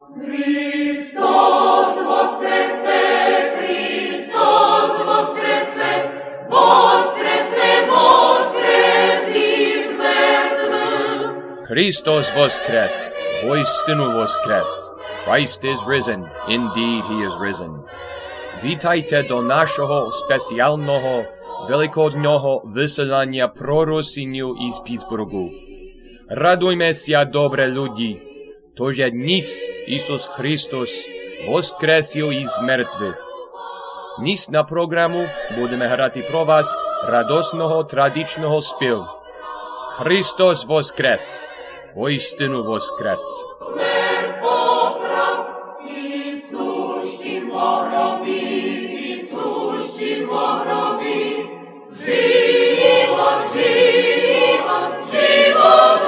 Christos voskrese, Christos voskrese, voskrese, voskrese iz mrtvых. Christos voskres, voistinu voskres. Christ is risen, indeed he is risen. Вітайте до нашого спеціального великоднього виселення проросінню із Пітсбургу. Радуймося, добре люди, тож дніс Ісус Христос воскресив із мертвих. Ніс на програму будемо грати про вас радосного традичного спів. Христос воскрес, воістину воскрес. Смерть поправ, і сущим во гробі, і сущим во гробі. Живот, живот, живот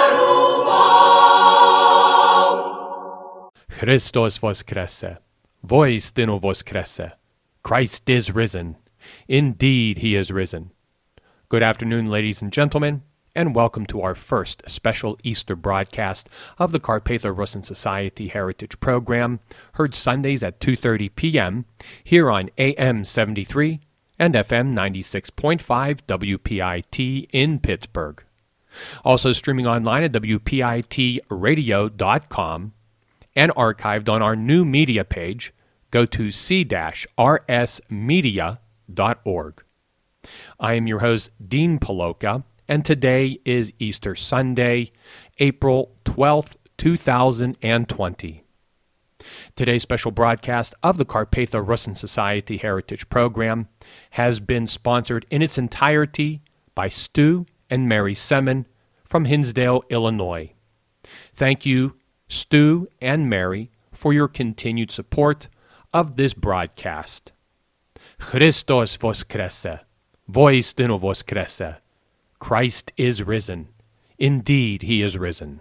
дарував. Christos voskreσε, voistinu voskreσε. Christ is risen. Indeed, he is risen. Good afternoon, ladies and gentlemen, and welcome to our first special Easter broadcast of the Carpatho Rusin Society Heritage Program, heard Sundays at 2:30 p.m. here on AM 73 and FM 96.5 WPIT in Pittsburgh. Also streaming online at WPITradio.com and archived on our new media page, go to c-rsmedia.org. I am your host, Dean Paloka, and today is Easter Sunday, April 12th, 2020. Today's special broadcast of the Carpatho Rusin Society Heritage Program has been sponsored in its entirety by Stu and Mary Semin from Hinsdale, Illinois. Thank you, Stu and Mary, for your continued support of this broadcast. Christos voskreσε, voistinu voskreσε. Christ is risen. Indeed, he is risen.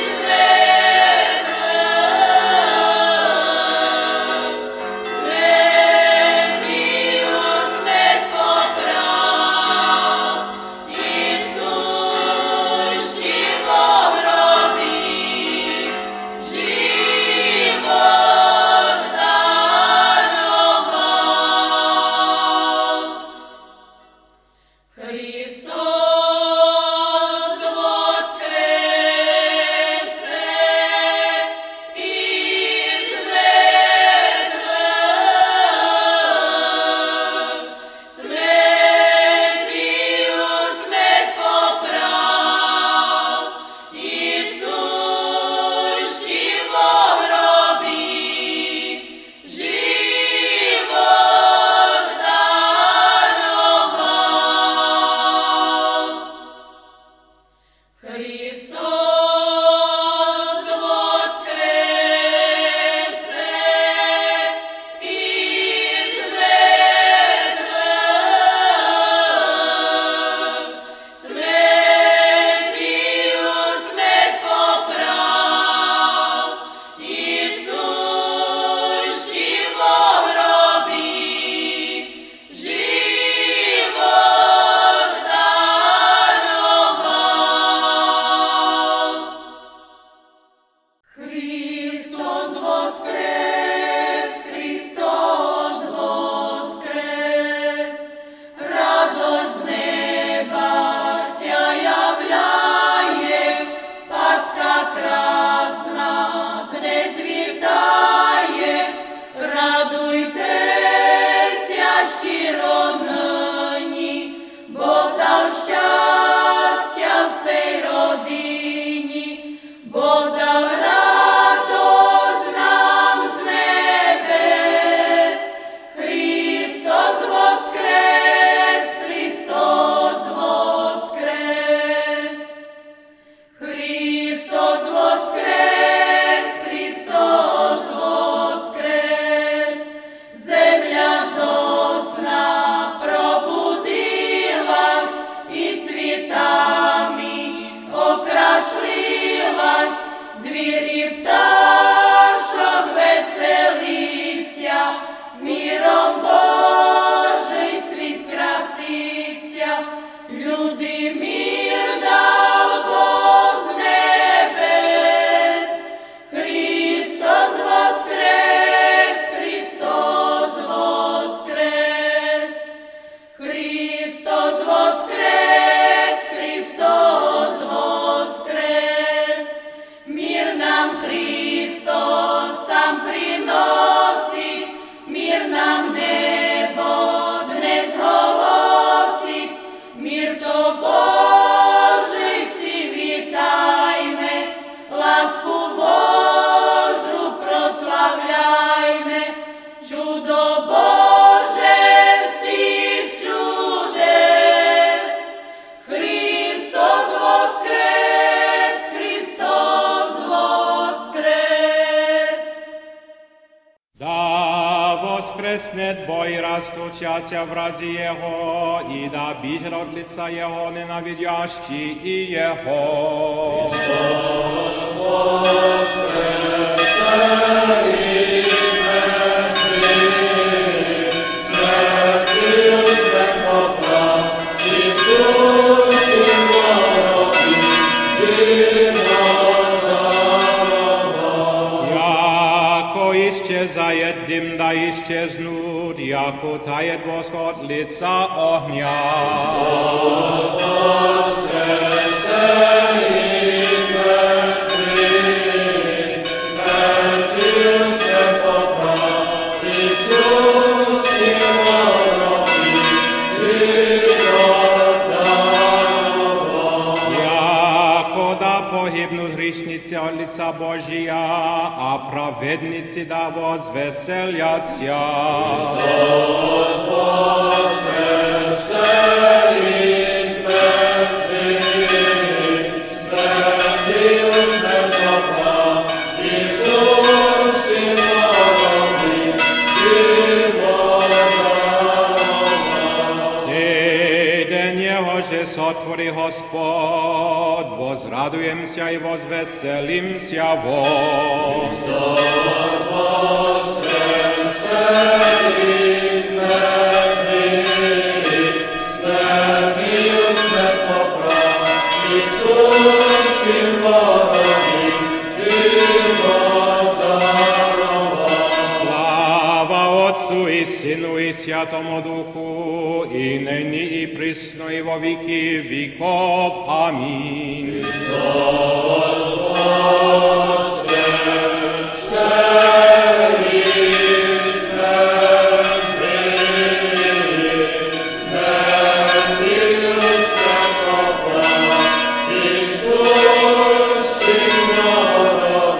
Smерть стучася вразі Його, і да біжра от лица Його, ненавидящі і Його. Исчезает дым, да исчезнут, яко тает воск от лица огня. Христос воскресе из мертвых, смертью се поправ, Иисус его живот даровал. Яко да погибнут грешницы от лица Божия, а праведницы да возвеселятся. Христос воскресе из мертвых, смертью се поправ, Иисус живот даровал. Сей Его же сотвори Господь, возрадуемся и возвеселимся во. Христос воскресе из мертвых, смертью се поправ, Иисус живот даровал. Слава Отцу и Сыну и Святому Духу, и ныне и присно и во веки веков. Аминь. Христос воскресе из мертвых, смертью се поправ, Иисус живот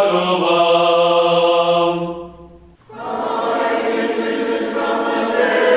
Christ is risen from the dead.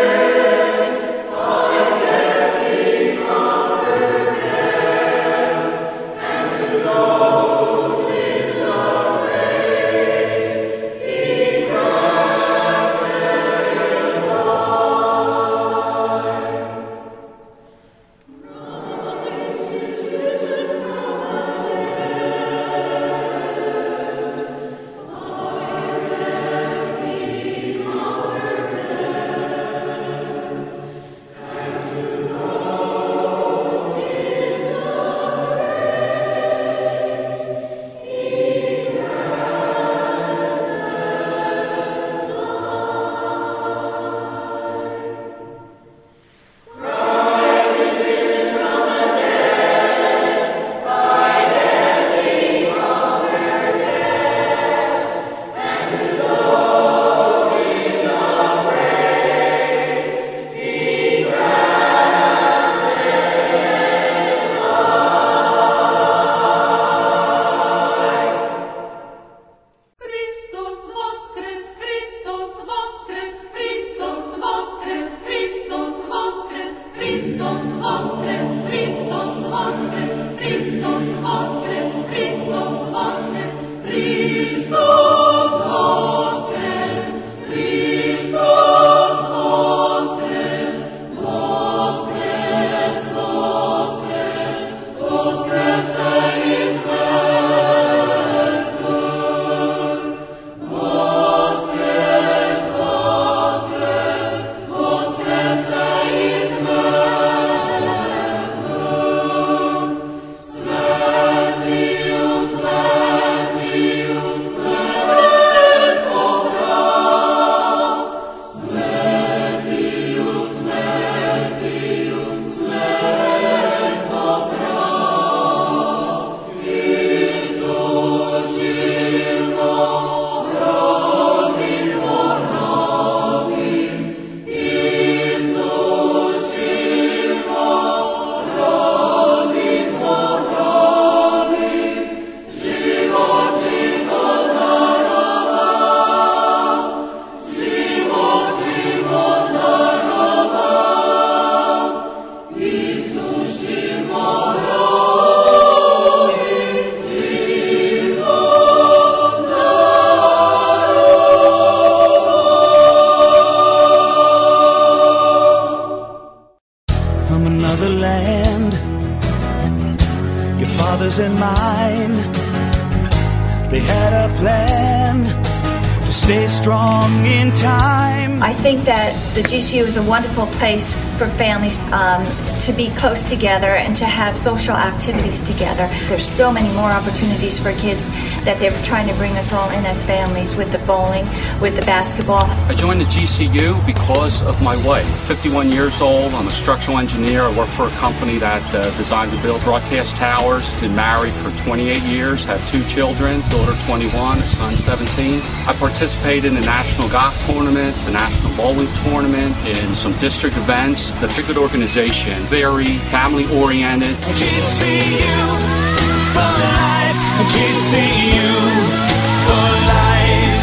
brothers and mine. They had a plan to stay strong in time. I think that the GCU is a wonderful place for families to be close together and to have social activities together. There's so many more opportunities for kids that they're trying to bring us all in as families, with the bowling, with the basketball. I joined the GCU because of my wife. 51 years old, I'm a structural engineer. I work for a company that designs and builds broadcast towers. Been married for 28 years, have 2 children, daughter 21, a son 17. I participated in the National Golf Tournament, the National Bowling Tournament, in some district events. The Figured organization, very family-oriented. GCU for life, GCU for life.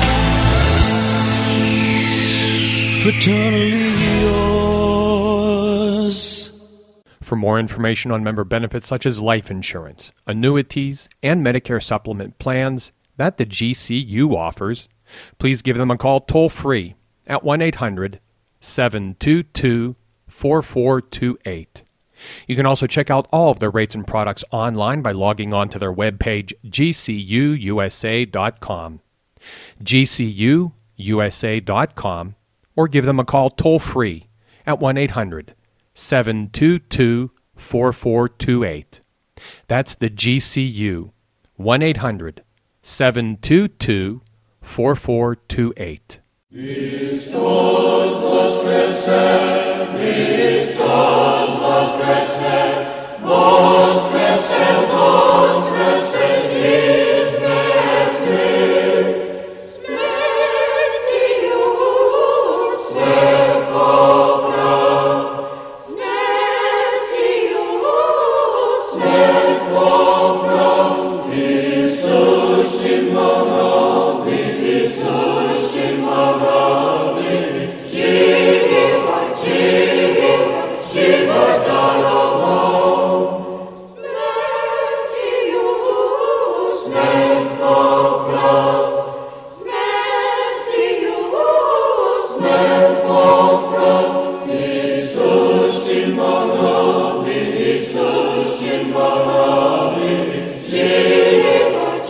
Fraternally yours. For more information on member benefits such as life insurance, annuities, and Medicare supplement plans that the GCU offers, please give them a call toll-free at 1-800-722-4428. You can also check out all of their rates and products online by logging on to their webpage, gcuusa.com. gcuusa.com, or give them a call toll-free at 1-800-722-4428. That's the GCU, 1-800-722-4428. Christus voskresce, Christus voskresce, voskresce, voskresce iz mrtvých. Smrtius nepoprav, smrtius nepoprav, Isus Šimonovi, Isus Šimonovi, život daroval. Smrtius nepoprav, smrtius nepoprav, Isus Šimonovi, Isus Šimonovi, život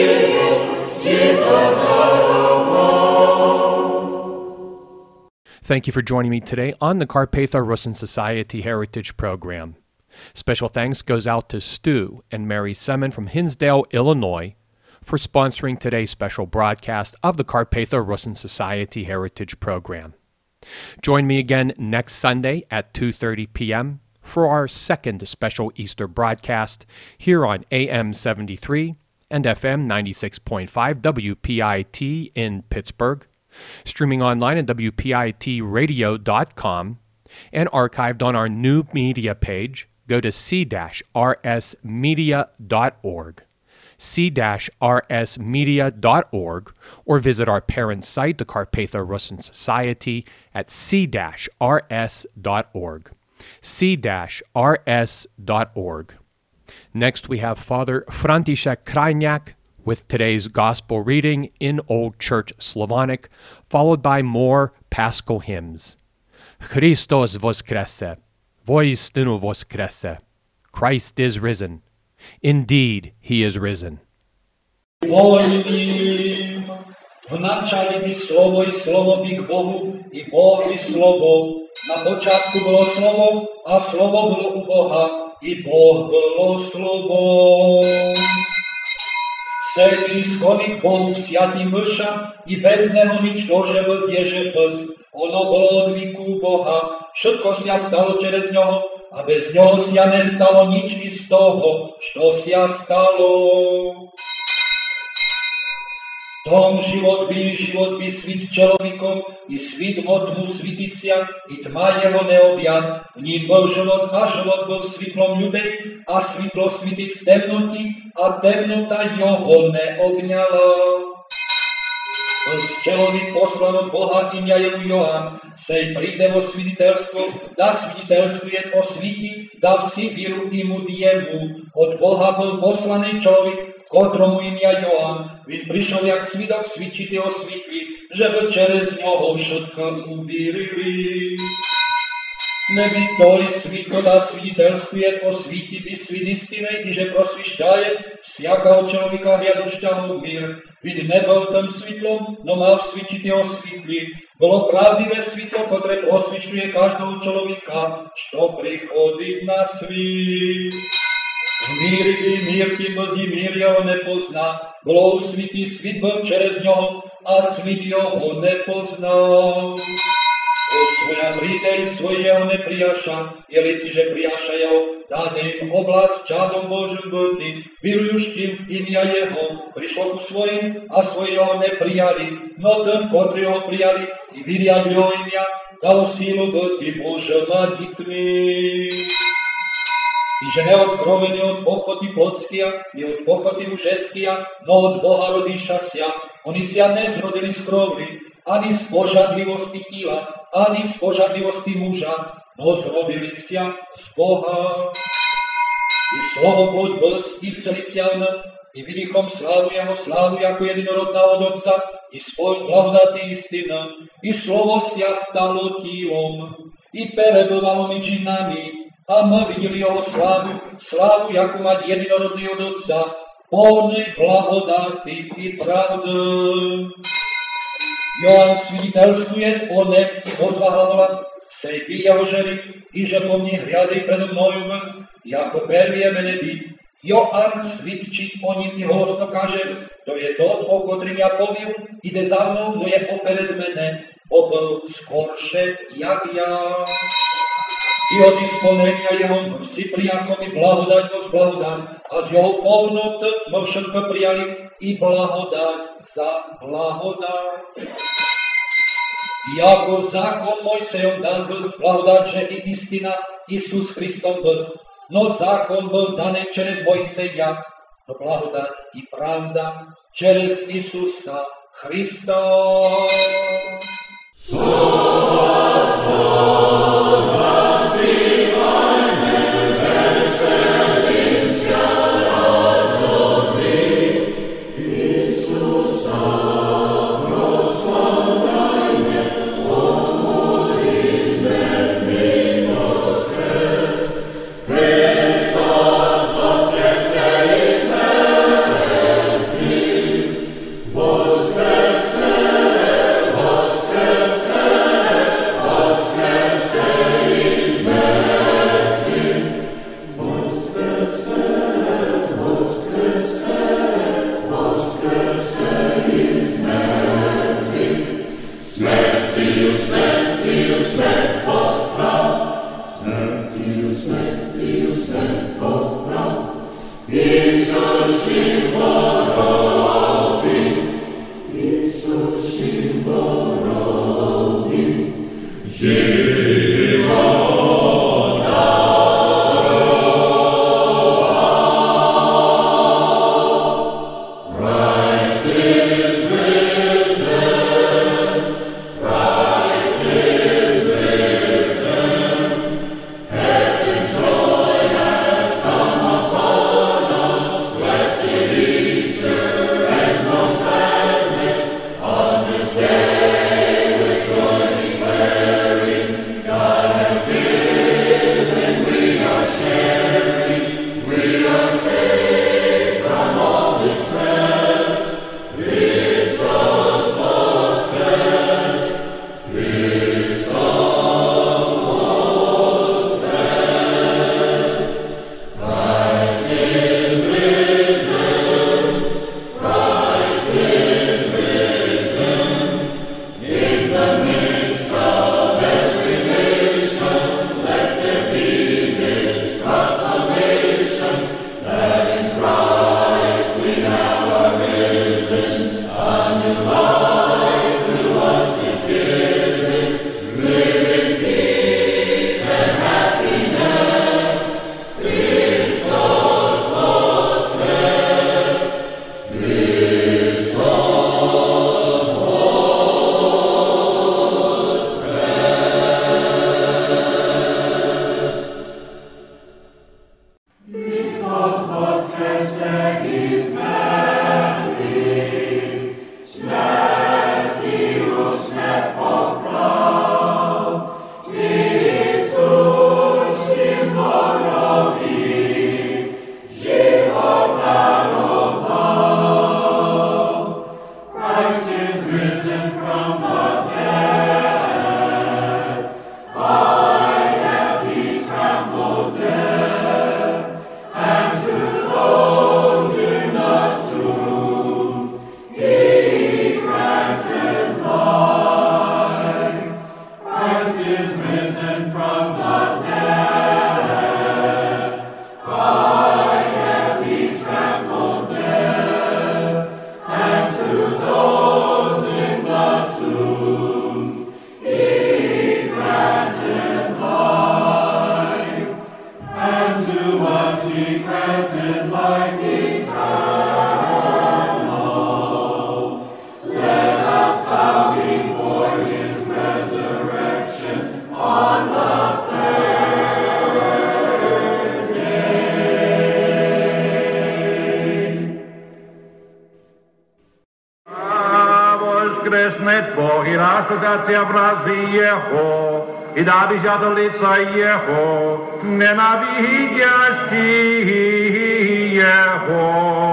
Thank you for joining me today on the Carpatho Rusyn Society Heritage Program. Special thanks goes out to Stu and Mary Semin from Hinsdale, Illinois, for sponsoring today's special broadcast of the Carpatho Rusyn Society Heritage Program. Join me again next Sunday at 2:30 p.m. for our second special Easter broadcast here on AM 73 and FM 96.5 WPIT in Pittsburgh, streaming online at WPITradio.com, and archived on our new media page. Go to c-rsmedia.org, c-rsmedia.org, or visit our parent site, the Carpatho Rusyn Society, at c-rs.org, c-rs.org. Next, we have Father František Krajniak with today's gospel reading in Old Church Slavonic, followed by more Paschal hymns. Christos voskresce, voistinu voskresce. Christ is risen. Indeed, he is risen. Volím, vnačali by slovo i slovo by k Bohu, i Boh by slovo. Na počátku bylo slovo a slovo bylo u Boha, i Boh bylo slovo. Sedí schody k Bohu sviatý mša, i bez neho nič dože vzježe pst. Ono bylo od víku Boha, všetko sia stalo čerez ňoho, a bez ňoho sia nestalo nič i z toho, što sia stalo. Tom život by svit človekom, i svit vo tmu sviticia, i tma jeho neobjat. V ním byl život a život byl svitlom ľudí, a svitlo svitit v temnoti, a temnota jeho neobňala. Človek poslan od Boha, imja jemu Joan, sej príde vo sviditeľstvo, da sviditeľstvuje o sviti, da vsi víru imu jemu. Od Boha byl poslaný človek, kotromu imja Joan, він prišiel jak svidok svičiti o svitli, že by čerez ňoho všetko uvírili. Небі той світло да свидетельствует о світі світ істини, і же просвіщає всякого чоловіка грядущого в мир. Він не був там світлом, но мав свідчити о світлі. Було правдиве світло, котре просвіщує кожного чоловіка, що приходить на світ. В мірі і мір тим бозі мір його не позна. Було у світі, світ був через нього, а світ його не познав. Своja priteľ svojho neprijaša, je lici, že prijaša jeho, dáde im oblast čádom Božím byty, virujuštím v imia jeho, prišlo ku svojim a svoji ho neprijali, no ten, kotri ho prijali i vyriadu jeho imia, dalo sílu byty Božema ditmi. I že ne od krove, ni od pochody plotskija, ni od pochody mužeskija, no od Boha rodiša sja. Oni sja ne zrodili z krovli, ani z požadlivosti tila, ani z požadlivosti muža, no zrodili sja z Boha. I slovo plod bys, i vseli sjavna, i vidichom slavu jako jedinorodná od Otca, i spoj blahodatý istina, i slovo sja stalo tílom, i perebovalo među nami, a my videli jeho slávu, jako mať jedinorodný od Otca, plnej blahodaty i pravdy. Joan свидетельствует о нем и возглавляла, среди его жертв, и же по мне грядой предо мною мыс, яко первие мене бит. Joan свідчить о нім і голосно каже, то є тот, о котрим я повів, іде за мною, но є поперед мене, бо був скорше, як я. І от ісполнення його всі прияхом і благодать возблагодать, а з його повноти ми všetko прияли і благодать за благодать. Яко закон Мойсеєм дан без благодать же і істина Ісус Христом без, но закон був даний через Мойсея, но благодать і правда через Ісуса Христа. Voskres, is risen from the dead. By death he trampled death, and to those in the tombs he granted life, and to us he granted life eternal. Let us bow before his resurrection on the third day. Воскреснет Бог и растет образы Его, и да бежат лица Его, ненавидящие Его.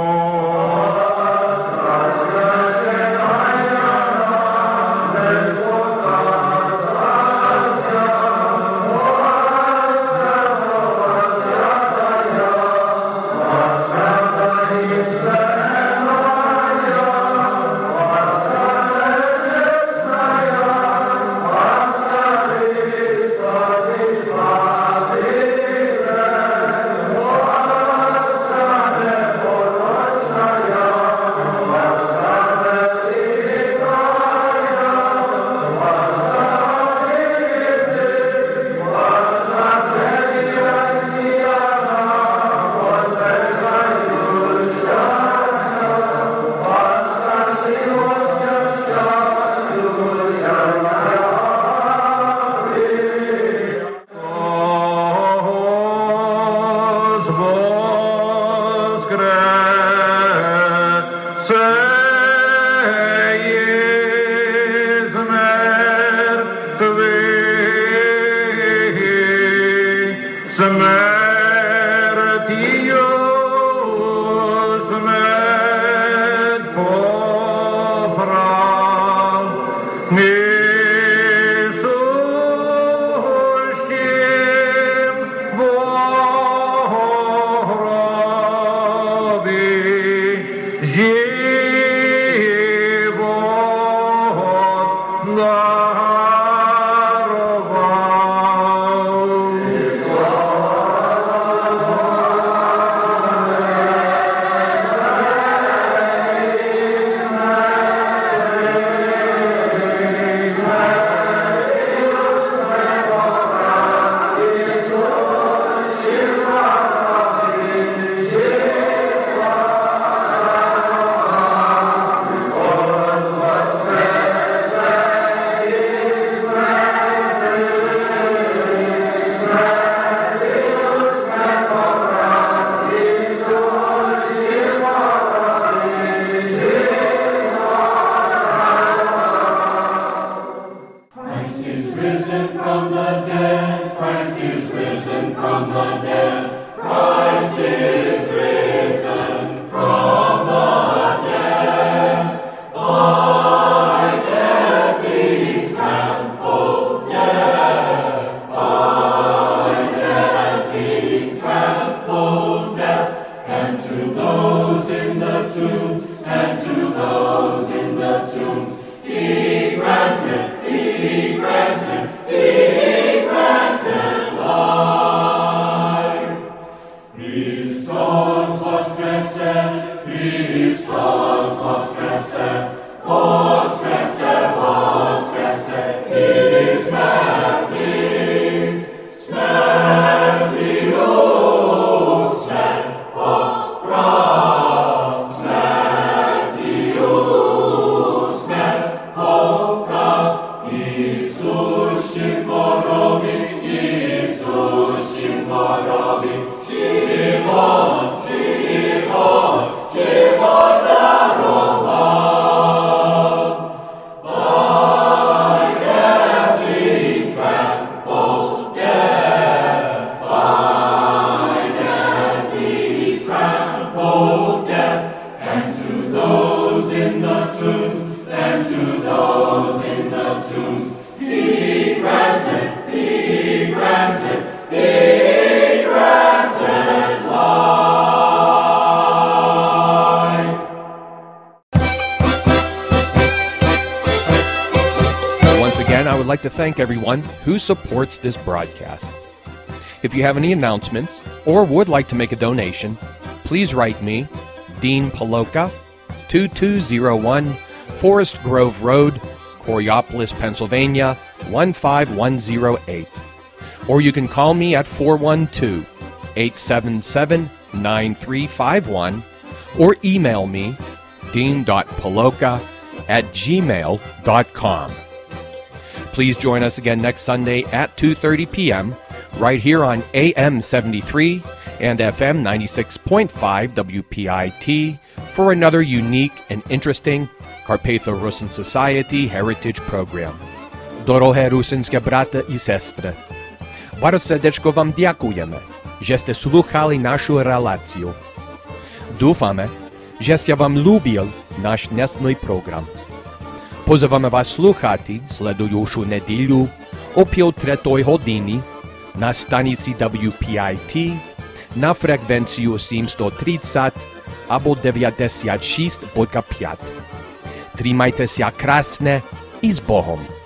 Isus, like to thank everyone who supports this broadcast. If you have any announcements or would like to make a donation, please write me, Dean Paloka, 2201 Forest Grove Road, Coriopolis, Pennsylvania, 15108. Or you can call me at 412-877-9351 or email me, dean.paloka@gmail.com. Please join us again next Sunday at 2:30 p.m. right here on AM 73 and FM 96.5 WPIT for another unique and interesting Carpatho-Rusin Society Heritage Program. Dorohé rusinské brata i sestry, bardzo srdečko vám ďakujeme, že ste slúchali našu reláciu. Dúfame, že ste vám ľúbil náš dnesný program. Pozývame vás slúchať sledujúcu nedeľu o 3:30 hodiny na stanici WPIT na frekvenciu 730 alebo 96.5. Trímajte sa krásne i s Bohom.